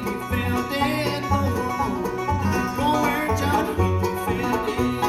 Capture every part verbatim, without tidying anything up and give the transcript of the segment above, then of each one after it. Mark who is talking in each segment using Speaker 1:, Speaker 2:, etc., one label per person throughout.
Speaker 1: Henry fell dead. Oh, go where John Henry fell dead.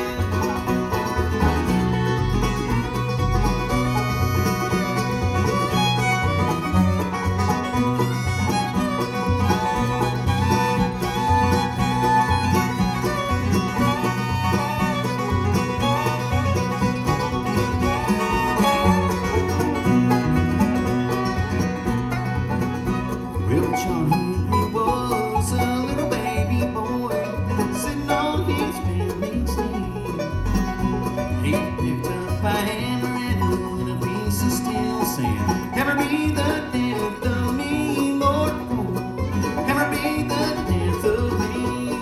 Speaker 1: Well, John Henry was a little baby boy sitting on his family's knee. He picked up a hammer and a piece of steel, saying, "Hammer be the death of me, Lord, oh, hammer be the death of me."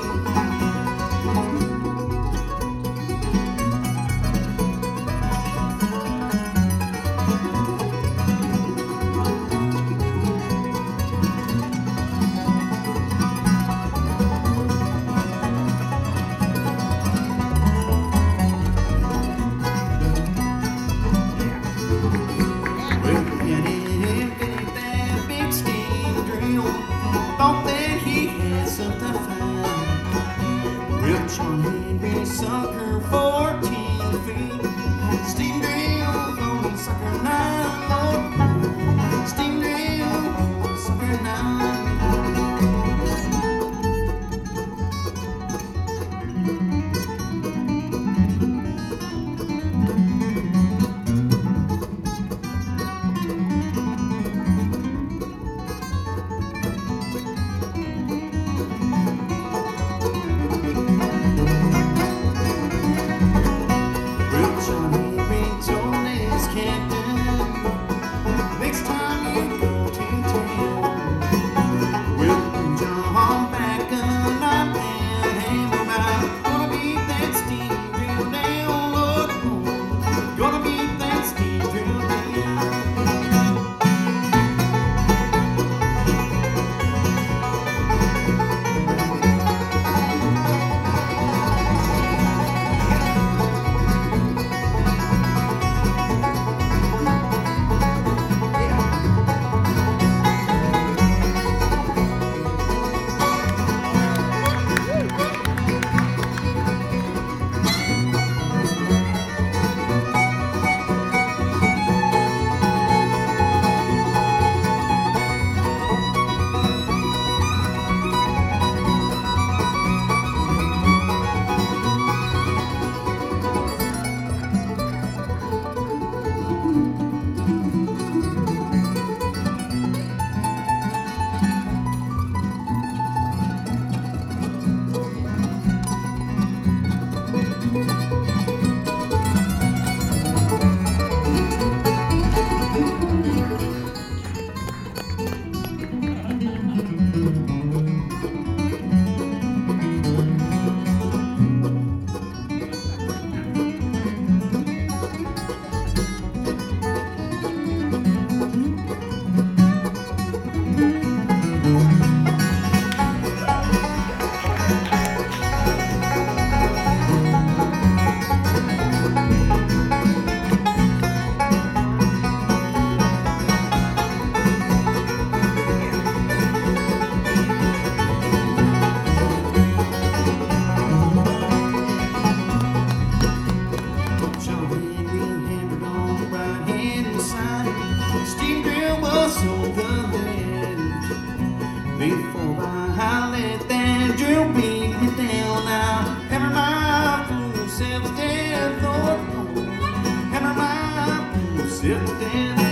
Speaker 1: Thought that he had something fine. Well, John Henry sunk her fourteen feet. Steam drill gonna suck her nine, Lord. Steam drill gonna suck her nine. Steam drill was on the left. Before I let that drill beat me down, now hammer my fool self to death, Lord, hammer my fool self to death.